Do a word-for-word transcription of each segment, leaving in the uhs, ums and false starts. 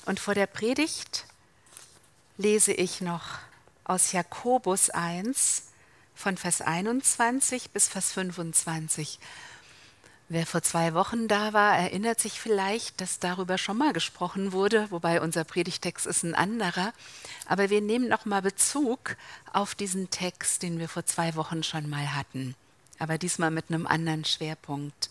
Und vor der Predigt lese ich noch aus Jakobus eins von Vers einundzwanzig bis Vers fünfundzwanzig. Wer vor zwei Wochen da war, erinnert sich vielleicht, dass darüber schon mal gesprochen wurde, wobei unser Predigtext ist ein anderer. Aber wir nehmen noch mal Bezug auf diesen Text, den wir vor zwei Wochen schon mal hatten, aber diesmal mit einem anderen Schwerpunkt.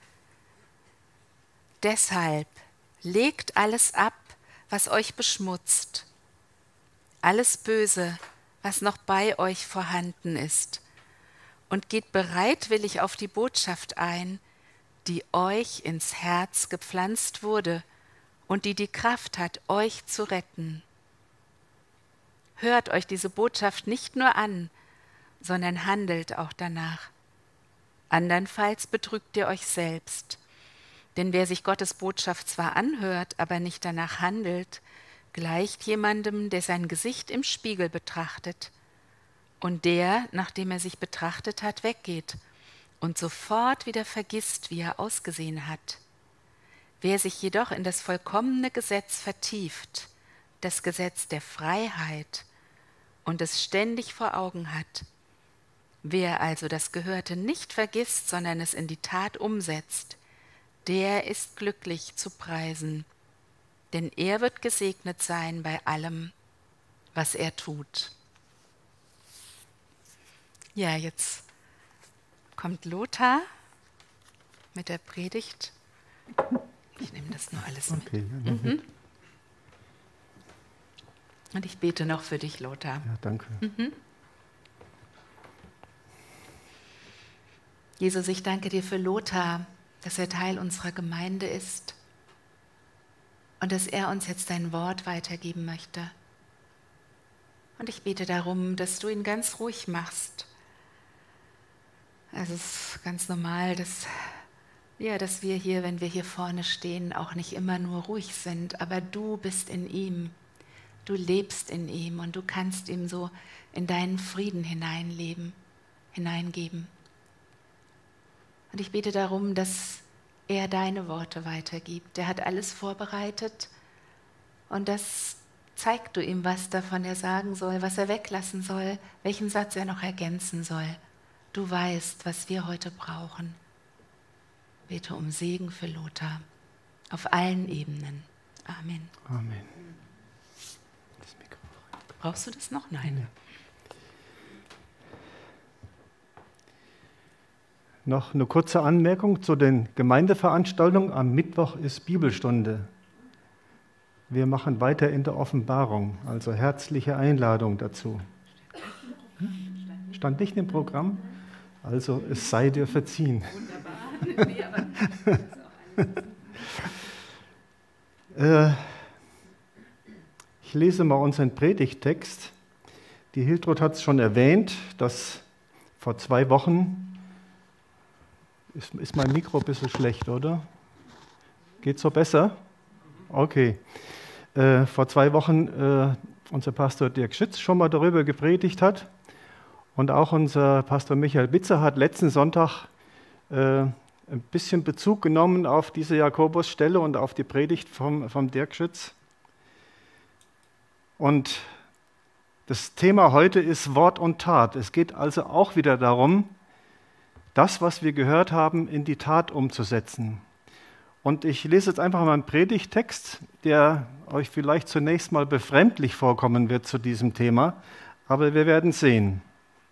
Deshalb legt alles ab, was euch beschmutzt, alles Böse, was noch bei euch vorhanden ist, und geht bereitwillig auf die Botschaft ein, die euch ins Herz gepflanzt wurde und die die Kraft hat, euch zu retten. Hört euch diese Botschaft nicht nur an, sondern handelt auch danach. Andernfalls betrügt ihr euch selbst. Denn wer sich Gottes Botschaft zwar anhört, aber nicht danach handelt, gleicht jemandem, der sein Gesicht im Spiegel betrachtet und der, nachdem er sich betrachtet hat, weggeht und sofort wieder vergisst, wie er ausgesehen hat. Wer sich jedoch in das vollkommene Gesetz vertieft, das Gesetz der Freiheit, und es ständig vor Augen hat, wer also das Gehörte nicht vergisst, sondern es in die Tat umsetzt, der ist glücklich zu preisen, denn er wird gesegnet sein bei allem, was er tut. Ja, jetzt kommt Lothar mit der Predigt. Ich nehme das nur alles mit. Okay, ja, mhm. Und ich bete noch für dich, Lothar. Ja, danke. Mhm. Jesus, ich danke dir für Lothar, dass er Teil unserer Gemeinde ist und dass er uns jetzt dein Wort weitergeben möchte. Und ich bete darum, dass du ihn ganz ruhig machst. Es ist ganz normal, dass, ja, dass wir hier, wenn wir hier vorne stehen, auch nicht immer nur ruhig sind, aber du bist in ihm, du lebst in ihm und du kannst ihm so in deinen Frieden hineinleben, hineingeben. Und ich bete darum, dass er deine Worte weitergibt. Er hat alles vorbereitet und das zeigt du ihm, was davon er sagen soll, was er weglassen soll, welchen Satz er noch ergänzen soll. Du weißt, was wir heute brauchen. Bete um Segen für Lothar auf allen Ebenen. Amen. Amen. Das Mikrofon. Brauchst du das noch? Nein. Ja. Noch eine kurze Anmerkung zu den Gemeindeveranstaltungen. Am Mittwoch ist Bibelstunde. Wir machen weiter in der Offenbarung, also herzliche Einladung dazu. Stand nicht im Programm? Also es sei dir verziehen. Wunderbar. äh, ich lese mal unseren Predigttext. Die Hiltrud hat es schon erwähnt, dass vor zwei Wochen, ist, ist mein Mikro ein bisschen schlecht, oder? Geht so besser? Okay. Äh, vor zwei Wochen äh, unser Pastor Dirk Schütz schon mal darüber gepredigt hat. Und auch unser Pastor Michael Bitzer hat letzten Sonntag äh, ein bisschen Bezug genommen auf diese Jakobusstelle und auf die Predigt vom, vom Dirk Schütz. Und das Thema heute ist Wort und Tat. Es geht also auch wieder darum, das, was wir gehört haben, in die Tat umzusetzen. Und ich lese jetzt einfach mal einen Predigttext, der euch vielleicht zunächst mal befremdlich vorkommen wird zu diesem Thema, aber wir werden sehen.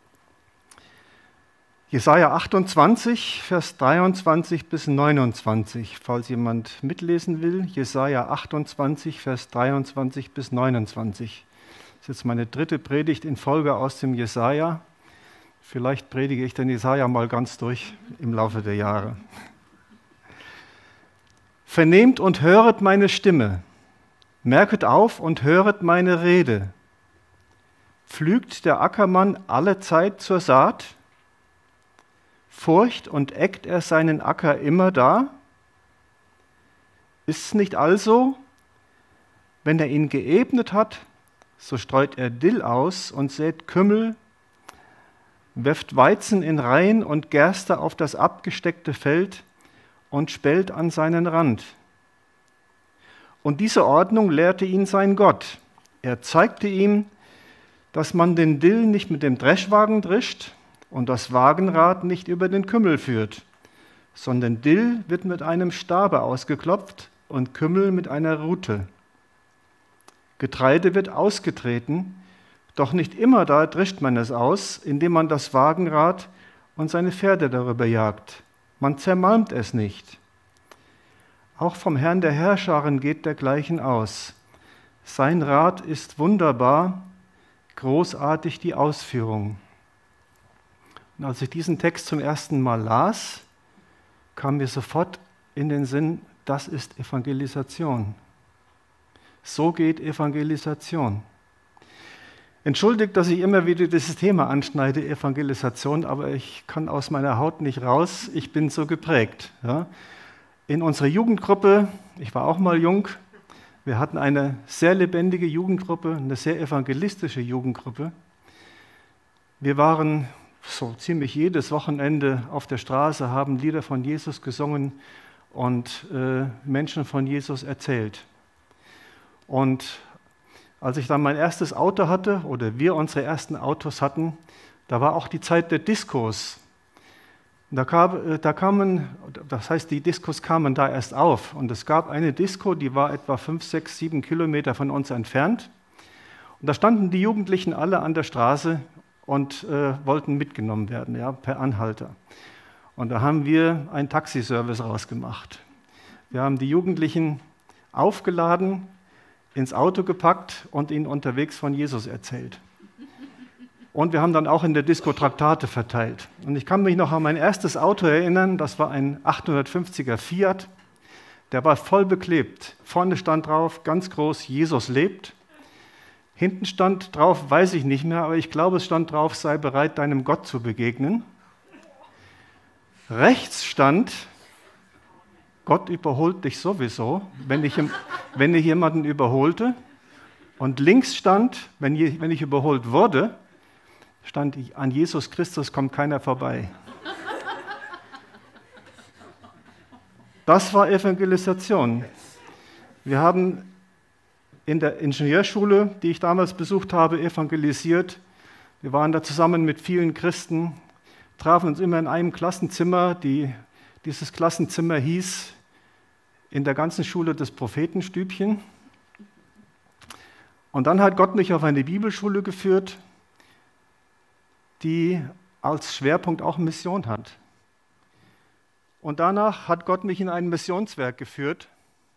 Jesaja achtundzwanzig, Vers dreiundzwanzig bis neunundzwanzig, falls jemand mitlesen will. Jesaja achtundzwanzig, Vers dreiundzwanzig bis neunundzwanzig. Das ist jetzt meine dritte Predigt in Folge aus dem Jesaja. Vielleicht predige ich den Jesaja mal ganz durch im Laufe der Jahre. Vernehmt und höret meine Stimme, merket auf und höret meine Rede. Pflügt der Ackermann allezeit zur Saat? Furcht und eckt er seinen Acker immer da? Ist's nicht also, wenn er ihn geebnet hat, so streut er Dill aus und sät Kümmel, werft Weizen in Reihen und Gerste auf das abgesteckte Feld und spellt an seinen Rand. Und diese Ordnung lehrte ihn sein Gott. Er zeigte ihm, dass man den Dill nicht mit dem Dreschwagen drischt und das Wagenrad nicht über den Kümmel führt, sondern Dill wird mit einem Stabe ausgeklopft und Kümmel mit einer Rute. Getreide wird ausgetreten, doch nicht immer da drischt man es aus, indem man das Wagenrad und seine Pferde darüber jagt. Man zermalmt es nicht. Auch vom Herrn der Herrscharen geht dergleichen aus. Sein Rat ist wunderbar, großartig die Ausführung. Und als ich diesen Text zum ersten Mal las, kam mir sofort in den Sinn, das ist Evangelisation. So geht Evangelisation. Entschuldigt, dass ich immer wieder dieses Thema anschneide, Evangelisation, aber ich kann aus meiner Haut nicht raus, ich bin so geprägt. Ja. In unserer Jugendgruppe, ich war auch mal jung, wir hatten eine sehr lebendige Jugendgruppe, eine sehr evangelistische Jugendgruppe. Wir waren so ziemlich jedes Wochenende auf der Straße, haben Lieder von Jesus gesungen und äh, Menschen von Jesus erzählt. Und als ich dann mein erstes Auto hatte, oder wir unsere ersten Autos hatten, da war auch die Zeit der Diskos. Da, kam, da kamen, das heißt, die Diskos kamen da erst auf. Und es gab eine Disco, die war etwa fünf, sechs, sieben Kilometer von uns entfernt. Und da standen die Jugendlichen alle an der Straße und äh, wollten mitgenommen werden, ja, per Anhalter. Und da haben wir einen Taxiservice rausgemacht. Wir haben die Jugendlichen aufgeladen, ins Auto gepackt und ihnen unterwegs von Jesus erzählt. Und wir haben dann auch in der Disco Traktate verteilt. Und ich kann mich noch an mein erstes Auto erinnern, das war ein achthundertfünfziger Fiat. Der war voll beklebt. Vorne stand drauf, ganz groß, Jesus lebt. Hinten stand drauf, weiß ich nicht mehr, aber ich glaube, es stand drauf, sei bereit, deinem Gott zu begegnen. Rechts stand, Gott überholt dich sowieso, wenn ich, wenn ich jemanden überholte. Und links stand, wenn ich, wenn ich überholt wurde, stand, an Jesus Christus kommt keiner vorbei. Das war Evangelisation. Wir haben in der Ingenieurschule, die ich damals besucht habe, evangelisiert. Wir waren da zusammen mit vielen Christen, trafen uns immer in einem Klassenzimmer. Die, dieses Klassenzimmer hieß in der ganzen Schule das Prophetenstübchen. Und dann hat Gott mich auf eine Bibelschule geführt, die als Schwerpunkt auch Mission hat. Und danach hat Gott mich in ein Missionswerk geführt.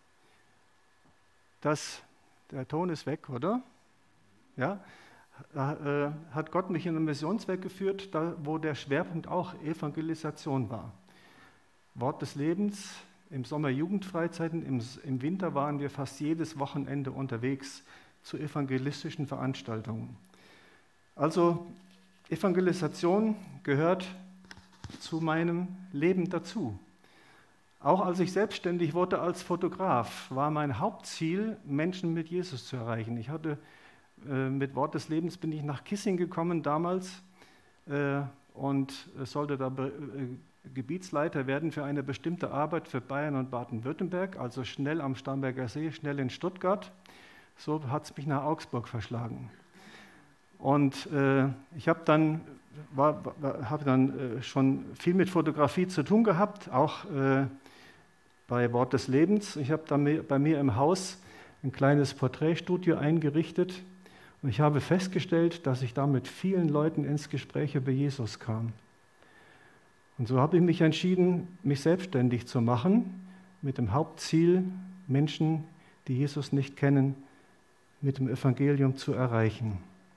Das, der Ton ist weg, oder? Ja, da, äh, hat Gott mich in ein Missionswerk geführt, da, wo der Schwerpunkt auch Evangelisation war. Wort des Lebens, im Sommer Jugendfreizeiten, im, im Winter waren wir fast jedes Wochenende unterwegs zu evangelistischen Veranstaltungen. Also Evangelisation gehört zu meinem Leben dazu. Auch als ich selbstständig wurde als Fotograf, war mein Hauptziel, Menschen mit Jesus zu erreichen. Ich hatte äh, mit Wort des Lebens bin ich nach Kissing gekommen damals äh, und sollte da be, äh, Gebietsleiter werden für eine bestimmte Arbeit für Bayern und Baden-Württemberg, also schnell am Starnberger See, schnell in Stuttgart. So hat es mich nach Augsburg verschlagen. Und äh, ich habe dann, war, war, hab dann äh, schon viel mit Fotografie zu tun gehabt, auch äh, bei Wort des Lebens. Ich habe dann bei mir im Haus ein kleines Porträtstudio eingerichtet und ich habe festgestellt, dass ich da mit vielen Leuten ins Gespräch über Jesus kam. Und so habe ich mich entschieden, mich selbstständig zu machen, mit dem Hauptziel, Menschen, die Jesus nicht kennen, mit dem Evangelium zu erreichen.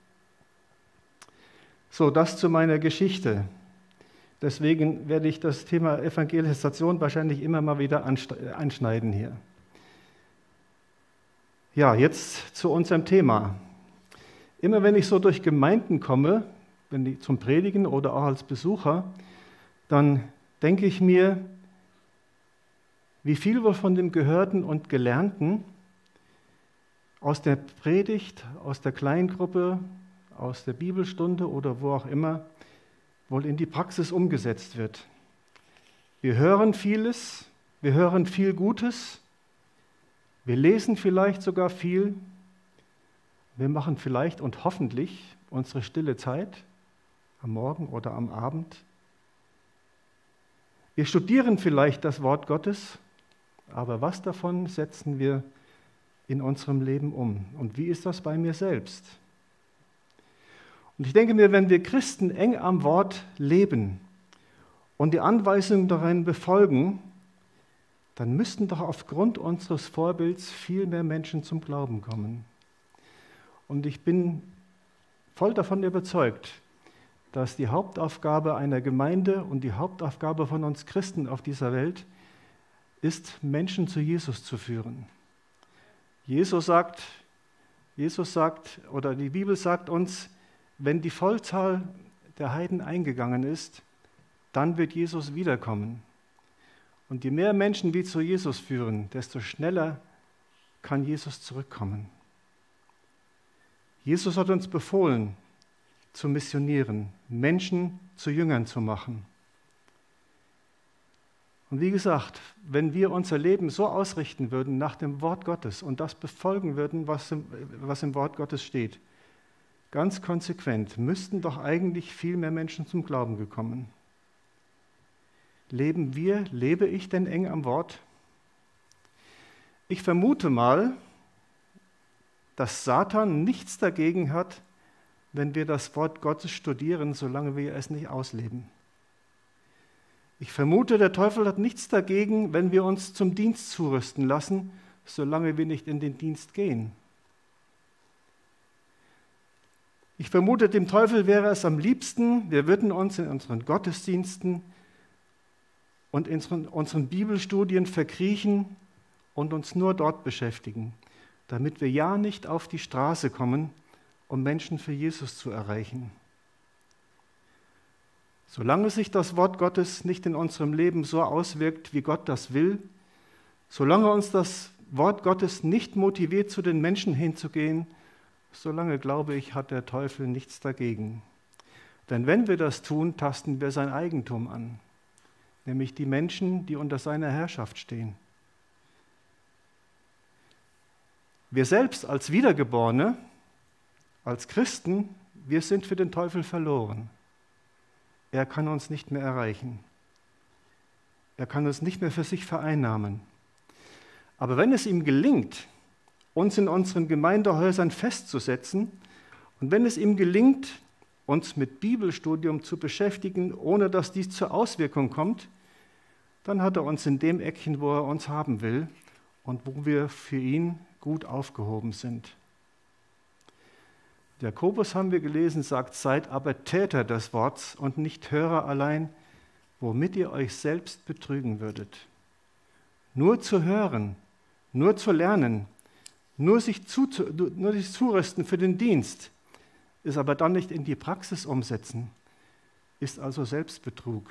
So, das zu meiner Geschichte. Deswegen werde ich das Thema Evangelisation wahrscheinlich immer mal wieder anschneiden hier. Ja, jetzt zu unserem Thema. Immer wenn ich so durch Gemeinden komme, wenn ich zum Predigen oder auch als Besucher, dann denke ich mir, wie viel wir von dem Gehörten und Gelernten aus der Predigt, aus der Kleingruppe, aus der Bibelstunde oder wo auch immer, wohl in die Praxis umgesetzt wird. Wir hören vieles, wir hören viel Gutes, Wir lesen vielleicht sogar viel. Wir machen vielleicht und hoffentlich unsere stille Zeit am Morgen oder am Abend. Wir studieren vielleicht das Wort Gottes, aber was davon setzen wir in unserem Leben um? Und wie ist das bei mir selbst? Und ich denke mir, wenn wir Christen eng am Wort leben und die Anweisungen darin befolgen, dann müssten doch aufgrund unseres Vorbilds viel mehr Menschen zum Glauben kommen. Und ich bin voll davon überzeugt, dass die Hauptaufgabe einer Gemeinde und die Hauptaufgabe von uns Christen auf dieser Welt ist, Menschen zu Jesus zu führen. Jesus sagt, Jesus sagt, oder die Bibel sagt uns, wenn die Vollzahl der Heiden eingegangen ist, dann wird Jesus wiederkommen. Und je mehr Menschen wir zu Jesus führen, desto schneller kann Jesus zurückkommen. Jesus hat uns befohlen, zu missionieren, Menschen zu Jüngern zu machen. Und wie gesagt, wenn wir unser Leben so ausrichten würden nach dem Wort Gottes und das befolgen würden, was im, was im Wort Gottes steht, ganz konsequent, müssten doch eigentlich viel mehr Menschen zum Glauben gekommen. Leben wir, lebe ich denn eng am Wort? Ich vermute mal, dass Satan nichts dagegen hat, wenn wir das Wort Gottes studieren, solange wir es nicht ausleben. Ich vermute, der Teufel hat nichts dagegen, wenn wir uns zum Dienst zurüsten lassen, solange wir nicht in den Dienst gehen. Ich vermute, dem Teufel wäre es am liebsten, wir würden uns in unseren Gottesdiensten und in unseren Bibelstudien verkriechen und uns nur dort beschäftigen, damit wir ja nicht auf die Straße kommen, um Menschen für Jesus zu erreichen. Solange sich das Wort Gottes nicht in unserem Leben so auswirkt, wie Gott das will, solange uns das Wort Gottes nicht motiviert, zu den Menschen hinzugehen, solange, glaube ich, hat der Teufel nichts dagegen. Denn wenn wir das tun, tasten wir sein Eigentum an, nämlich die Menschen, die unter seiner Herrschaft stehen. Wir selbst als Wiedergeborene, als Christen, wir sind für den Teufel verloren. Er kann uns nicht mehr erreichen. Er kann uns nicht mehr für sich vereinnahmen. Aber wenn es ihm gelingt, uns in unseren Gemeindehäusern festzusetzen und wenn es ihm gelingt, uns mit Bibelstudium zu beschäftigen, ohne dass dies zur Auswirkung kommt, dann hat er uns in dem Eckchen, wo er uns haben will und wo wir für ihn gut aufgehoben sind. Jakobus, haben wir gelesen, sagt, seid aber Täter des Worts und nicht Hörer allein, womit ihr euch selbst betrügen würdet. Nur zu hören, nur zu lernen, nur sich, zu, nur sich zurüsten für den Dienst, ist aber dann nicht in die Praxis umsetzen, ist also Selbstbetrug.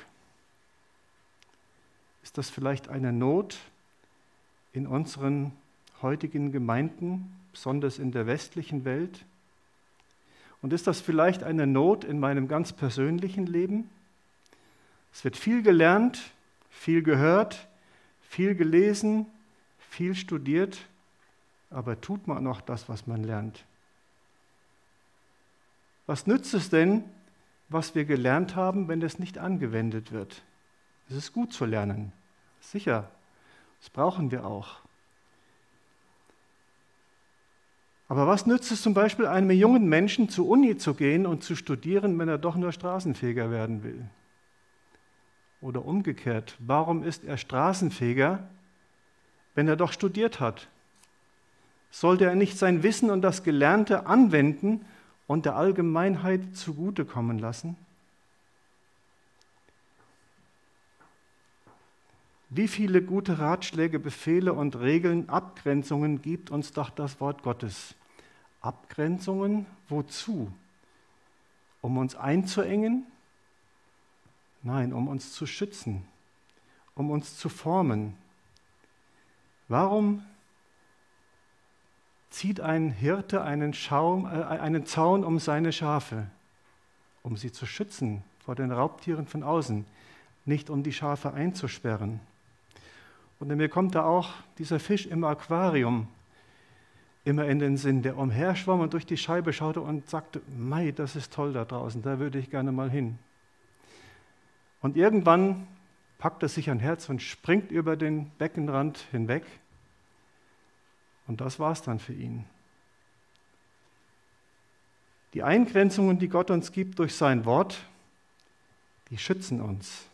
Ist das vielleicht eine Not in unseren heutigen Gemeinden, besonders in der westlichen Welt? Und ist das vielleicht eine Not in meinem ganz persönlichen Leben? Es wird viel gelernt, viel gehört, viel gelesen, viel studiert, aber tut man noch das, was man lernt? Was nützt es denn, was wir gelernt haben, wenn es nicht angewendet wird? Es ist gut zu lernen, sicher, das brauchen wir auch. Aber was nützt es zum Beispiel einem jungen Menschen, zur Uni zu gehen und zu studieren, wenn er doch nur Straßenfeger werden will? Oder umgekehrt, warum ist er Straßenfeger, wenn er doch studiert hat? Sollte er nicht sein Wissen und das Gelernte anwenden und der Allgemeinheit zugutekommen lassen? Wie viele gute Ratschläge, Befehle und Regeln, Abgrenzungen gibt uns doch das Wort Gottes? Abgrenzungen wozu? Um uns einzuengen? Nein, um uns zu schützen, um uns zu formen. Warum zieht ein Hirte einen, Schaum, äh, einen Zaun um seine Schafe? Um sie zu schützen vor den Raubtieren von außen, nicht um die Schafe einzusperren. Und mir kommt da auch dieser Fisch im Aquarium immer in den Sinn, der umherschwamm und durch die Scheibe schaute und sagte, Mei, das ist toll da draußen, da würde ich gerne mal hin. Und irgendwann packt er sich ein Herz und springt über den Beckenrand hinweg. Und das war's dann für ihn. Die Eingrenzungen, die Gott uns gibt durch sein Wort, die schützen uns.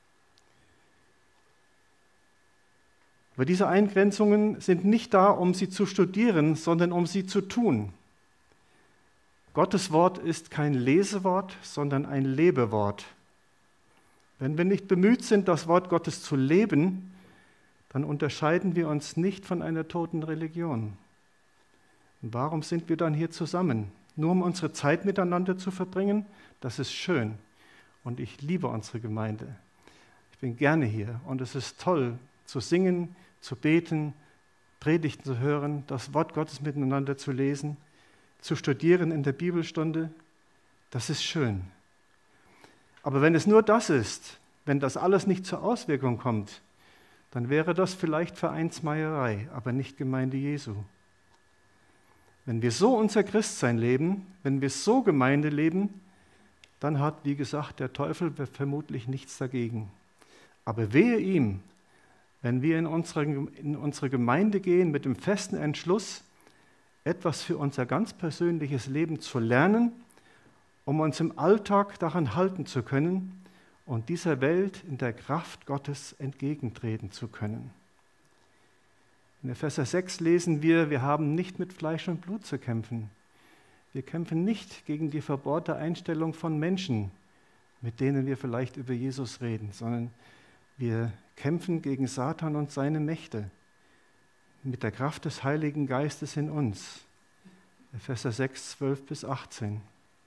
Aber diese Eingrenzungen sind nicht da, um sie zu studieren, sondern um sie zu tun. Gottes Wort ist kein Lesewort, sondern ein Lebewort. Wenn wir nicht bemüht sind, das Wort Gottes zu leben, dann unterscheiden wir uns nicht von einer toten Religion. Und warum sind wir dann hier zusammen? Nur um unsere Zeit miteinander zu verbringen? Das ist schön. Und ich liebe unsere Gemeinde. Ich bin gerne hier und es ist toll, zu singen, zu beten, Predigten zu hören, das Wort Gottes miteinander zu lesen, zu studieren in der Bibelstunde. Das ist schön. Aber wenn es nur das ist, wenn das alles nicht zur Auswirkung kommt, dann wäre das vielleicht Vereinsmeierei, aber nicht Gemeinde Jesu. Wenn wir so unser Christsein leben, wenn wir so Gemeinde leben, dann hat, wie gesagt, der Teufel vermutlich nichts dagegen. Aber wehe ihm, wenn wir in unsere, in unsere Gemeinde gehen mit dem festen Entschluss, etwas für unser ganz persönliches Leben zu lernen, um uns im Alltag daran halten zu können und dieser Welt in der Kraft Gottes entgegentreten zu können. In Epheser sechs lesen wir, wir haben nicht mit Fleisch und Blut zu kämpfen. Wir kämpfen nicht gegen die verbohrte Einstellung von Menschen, mit denen wir vielleicht über Jesus reden, sondern wir kämpfen gegen Satan und seine Mächte mit der Kraft des Heiligen Geistes in uns. Epheser sechs, zwölf bis achtzehn.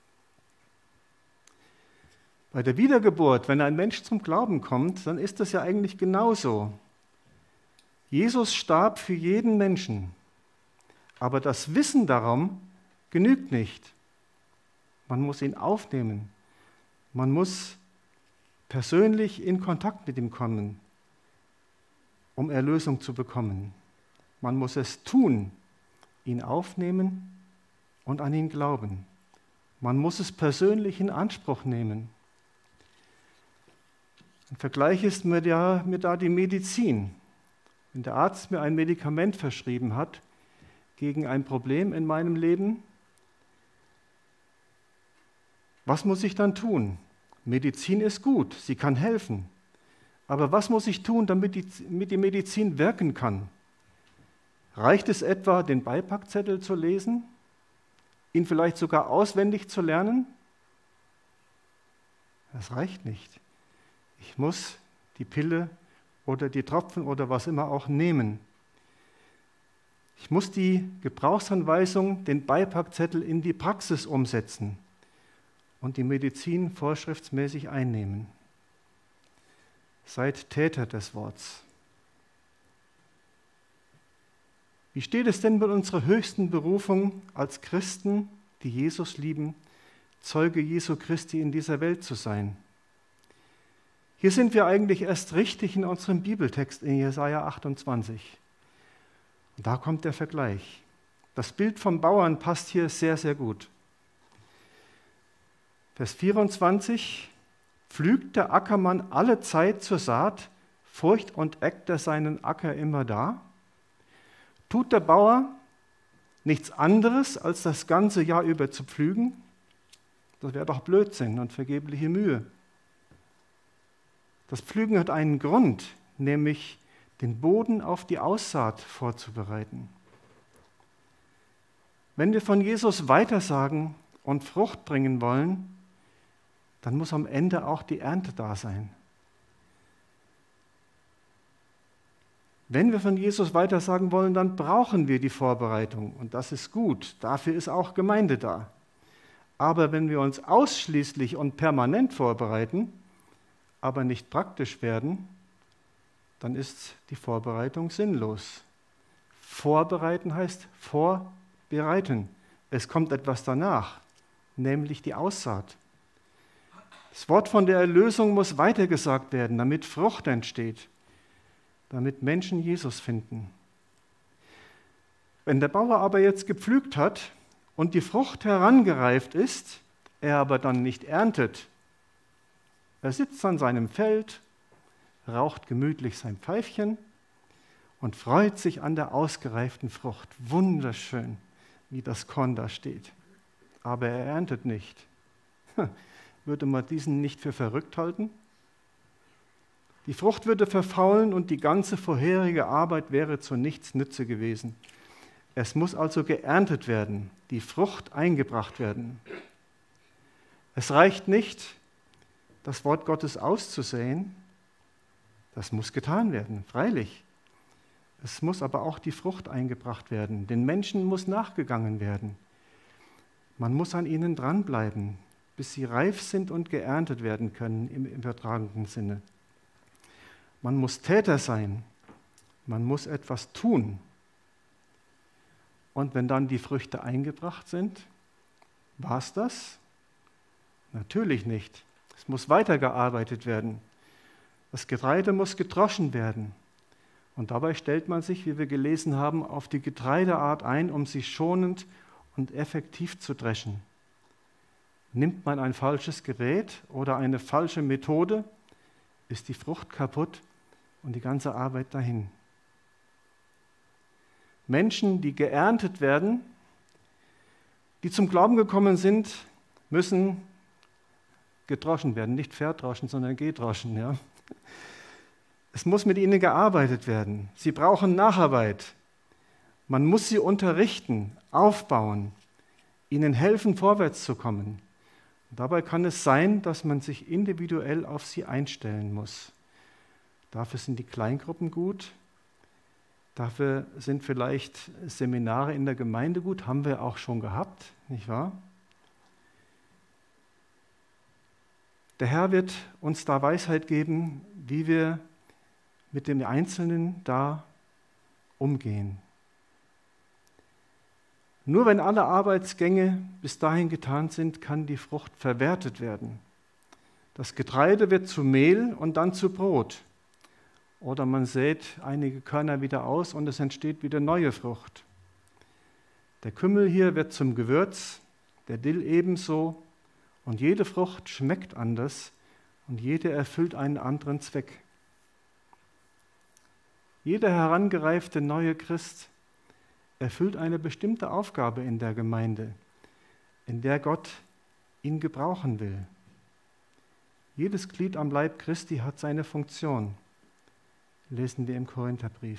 Bei der Wiedergeburt, wenn ein Mensch zum Glauben kommt, dann ist das ja eigentlich genauso. Jesus starb für jeden Menschen, aber das Wissen darum genügt nicht. Man muss ihn aufnehmen. Man muss persönlich in Kontakt mit ihm kommen, um Erlösung zu bekommen. Man muss es tun, ihn aufnehmen und an ihn glauben. Man muss es persönlich in Anspruch nehmen. Ein Vergleich ist mir da, mir da die Medizin. Wenn der Arzt mir ein Medikament verschrieben hat gegen ein Problem in meinem Leben, was muss ich dann tun? Medizin ist gut, sie kann helfen. Aber was muss ich tun, damit die, damit die Medizin wirken kann? Reicht es etwa, den Beipackzettel zu lesen? Ihn vielleicht sogar auswendig zu lernen? Das reicht nicht. Ich muss die Pille oder die Tropfen oder was immer auch nehmen. Ich muss die Gebrauchsanweisung, den Beipackzettel in die Praxis umsetzen und die Medizin vorschriftsmäßig einnehmen. Seid Täter des Wortes. Wie steht es denn mit unserer höchsten Berufung als Christen, die Jesus lieben, Zeuge Jesu Christi in dieser Welt zu sein? Hier sind wir eigentlich erst richtig in unserem Bibeltext in Jesaja achtundzwanzig. Und da kommt der Vergleich. Das Bild vom Bauern passt hier sehr, sehr gut. Vers vierundzwanzig: Pflügt der Ackermann alle Zeit zur Saat, furcht und eckt er seinen Acker immer da? Tut der Bauer nichts anderes, als das ganze Jahr über zu pflügen? Das wäre doch Blödsinn und vergebliche Mühe. Das Pflügen hat einen Grund, nämlich den Boden auf die Aussaat vorzubereiten. Wenn wir von Jesus weitersagen und Frucht bringen wollen, dann muss am Ende auch die Ernte da sein. Wenn wir von Jesus weitersagen wollen, dann brauchen wir die Vorbereitung und das ist gut. Dafür ist auch Gemeinde da. Aber wenn wir uns ausschließlich und permanent vorbereiten, aber nicht praktisch werden, dann ist die Vorbereitung sinnlos. Vorbereiten heißt vorbereiten. Es kommt etwas danach, nämlich die Aussaat. Das Wort von der Erlösung muss weitergesagt werden, damit Frucht entsteht, damit Menschen Jesus finden. Wenn der Bauer aber jetzt gepflügt hat und die Frucht herangereift ist, er aber dann nicht erntet, er sitzt an seinem Feld, raucht gemütlich sein Pfeifchen und freut sich an der ausgereiften Frucht. Wunderschön, wie das Korn da steht. Aber er erntet nicht. Würde man diesen nicht für verrückt halten? Die Frucht würde verfaulen und die ganze vorherige Arbeit wäre zu nichts Nütze gewesen. Es muss also geerntet werden, die Frucht eingebracht werden. Es reicht nicht, das Wort Gottes auszusäen, das muss getan werden, freilich. Es muss aber auch die Frucht eingebracht werden. Den Menschen muss nachgegangen werden. Man muss an ihnen dranbleiben, bis sie reif sind und geerntet werden können im übertragenen Sinne. Man muss Täter sein. Man muss etwas tun. Und wenn dann die Früchte eingebracht sind, war es das? Natürlich nicht. Es muss weitergearbeitet werden. Das Getreide muss gedroschen werden. Und dabei stellt man sich, wie wir gelesen haben, auf die Getreideart ein, um sie schonend und effektiv zu dreschen. Nimmt man ein falsches Gerät oder eine falsche Methode, ist die Frucht kaputt und die ganze Arbeit dahin. Menschen, die geerntet werden, die zum Glauben gekommen sind, müssen gedroschen werden. Nicht verdroschen, sondern gedroschen. Ja. Es muss mit ihnen gearbeitet werden. Sie brauchen Nacharbeit. Man muss sie unterrichten, aufbauen, ihnen helfen, vorwärts zu kommen. Und dabei kann es sein, dass man sich individuell auf sie einstellen muss. Dafür sind die Kleingruppen gut. Dafür sind vielleicht Seminare in der Gemeinde gut. Haben wir auch schon gehabt, nicht wahr? Der Herr wird uns da Weisheit geben, wie wir mit dem Einzelnen da umgehen. Nur wenn alle Arbeitsgänge bis dahin getan sind, kann die Frucht verwertet werden. Das Getreide wird zu Mehl und dann zu Brot. Oder man sät einige Körner wieder aus und es entsteht wieder neue Frucht. Der Kümmel hier wird zum Gewürz, der Dill ebenso. Und jede Frucht schmeckt anders und jede erfüllt einen anderen Zweck. Jeder herangereifte neue Christ erfüllt eine bestimmte Aufgabe in der Gemeinde, in der Gott ihn gebrauchen will. Jedes Glied am Leib Christi hat seine Funktion, lesen wir im Korintherbrief.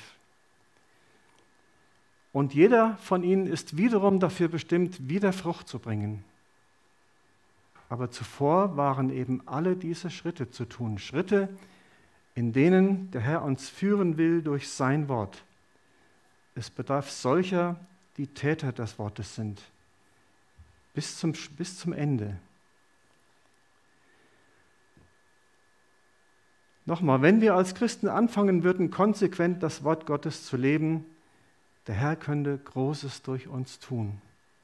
Und jeder von ihnen ist wiederum dafür bestimmt, wieder Frucht zu bringen. Aber zuvor waren eben alle diese Schritte zu tun, Schritte, in denen der Herr uns führen will durch sein Wort. Es bedarf solcher, die Täter des Wortes sind, bis zum, bis zum Ende. Nochmal, wenn wir als Christen anfangen würden, konsequent das Wort Gottes zu leben, der Herr könnte Großes durch uns tun.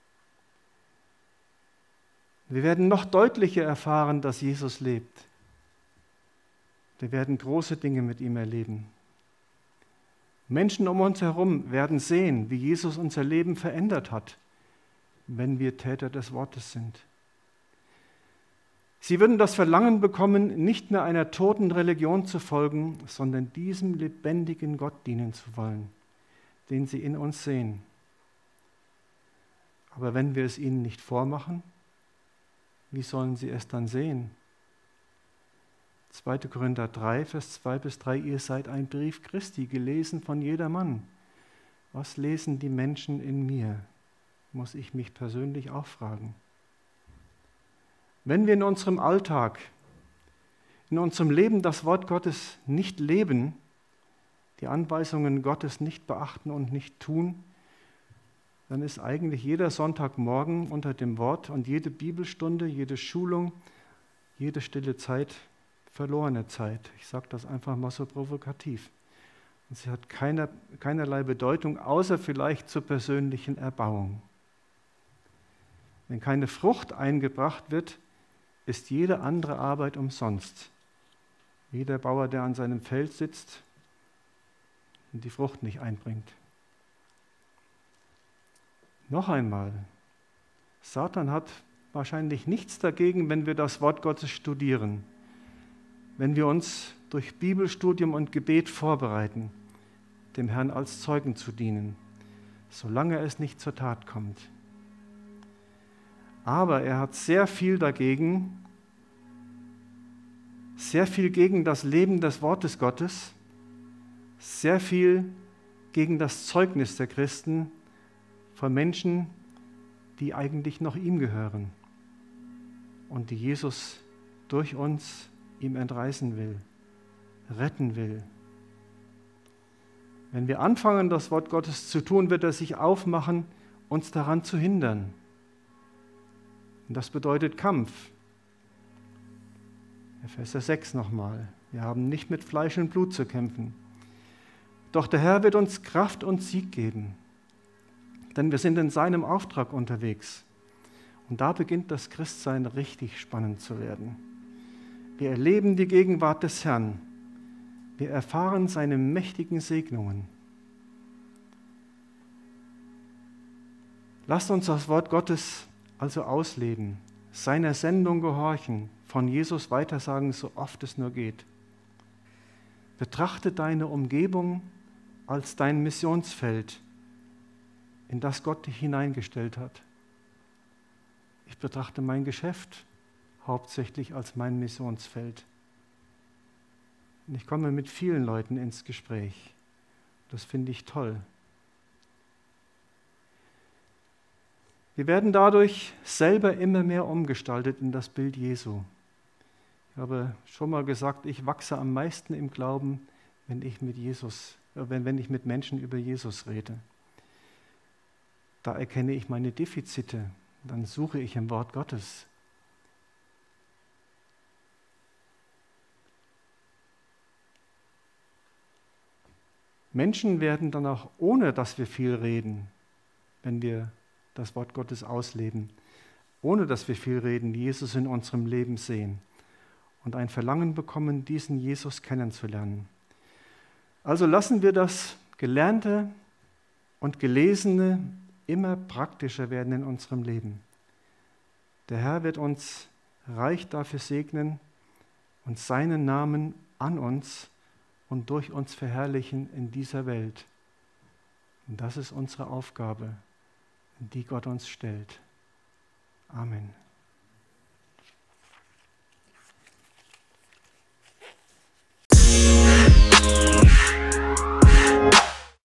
Wir werden noch deutlicher erfahren, dass Jesus lebt. Wir werden große Dinge mit ihm erleben. Menschen um uns herum werden sehen, wie Jesus unser Leben verändert hat, wenn wir Täter des Wortes sind. Sie würden das Verlangen bekommen, nicht mehr einer toten Religion zu folgen, sondern diesem lebendigen Gott dienen zu wollen, den sie in uns sehen. Aber wenn wir es ihnen nicht vormachen, wie sollen sie es dann sehen? zweiter Korinther drei, Vers zwei bis drei, ihr seid ein Brief Christi, gelesen von jedermann. Was lesen die Menschen in mir? Muss ich mich persönlich auch fragen. Wenn wir in unserem Alltag, in unserem Leben das Wort Gottes nicht leben, die Anweisungen Gottes nicht beachten und nicht tun, dann ist eigentlich jeder Sonntagmorgen unter dem Wort und jede Bibelstunde, jede Schulung, jede stille Zeit verlorene Zeit. Ich sage das einfach mal so provokativ. Und sie hat keiner, keinerlei Bedeutung, außer vielleicht zur persönlichen Erbauung. Wenn keine Frucht eingebracht wird, ist jede andere Arbeit umsonst. Jeder Bauer, der an seinem Feld sitzt, und die Frucht nicht einbringt. Noch einmal, Satan hat wahrscheinlich nichts dagegen, wenn wir das Wort Gottes studieren, wenn wir uns durch Bibelstudium und Gebet vorbereiten, dem Herrn als Zeugen zu dienen, solange es nicht zur Tat kommt. Aber er hat sehr viel dagegen, sehr viel gegen das Leben des Wortes Gottes, sehr viel gegen das Zeugnis der Christen von Menschen, die eigentlich noch ihm gehören und die Jesus durch uns ihm entreißen will, retten will. Wenn wir anfangen, das Wort Gottes zu tun, wird er sich aufmachen, uns daran zu hindern. Und das bedeutet Kampf. Epheser sechs nochmal. Wir haben nicht mit Fleisch und Blut zu kämpfen. Doch der Herr wird uns Kraft und Sieg geben. Denn wir sind in seinem Auftrag unterwegs. Und da beginnt das Christsein richtig spannend zu werden. Wir erleben die Gegenwart des Herrn. Wir erfahren seine mächtigen Segnungen. Lasst uns das Wort Gottes also ausleben, seiner Sendung gehorchen, von Jesus weitersagen, so oft es nur geht. Betrachte deine Umgebung als dein Missionsfeld, in das Gott dich hineingestellt hat. Ich betrachte mein Geschäft hauptsächlich als mein Missionsfeld. Und ich komme mit vielen Leuten ins Gespräch. Das finde ich toll. Wir werden dadurch selber immer mehr umgestaltet in das Bild Jesu. Ich habe schon mal gesagt, ich wachse am meisten im Glauben, wenn ich mit Jesus, wenn, wenn ich mit Menschen über Jesus rede. Da erkenne ich meine Defizite, dann suche ich im Wort Gottes. Menschen werden dann auch, ohne dass wir viel reden, wenn wir das Wort Gottes ausleben, ohne dass wir viel reden, Jesus in unserem Leben sehen und ein Verlangen bekommen, diesen Jesus kennenzulernen. Also lassen wir das Gelernte und Gelesene immer praktischer werden in unserem Leben. Der Herr wird uns reich dafür segnen und seinen Namen an uns und durch uns verherrlichen in dieser Welt. Und das ist unsere Aufgabe, die Gott uns stellt. Amen.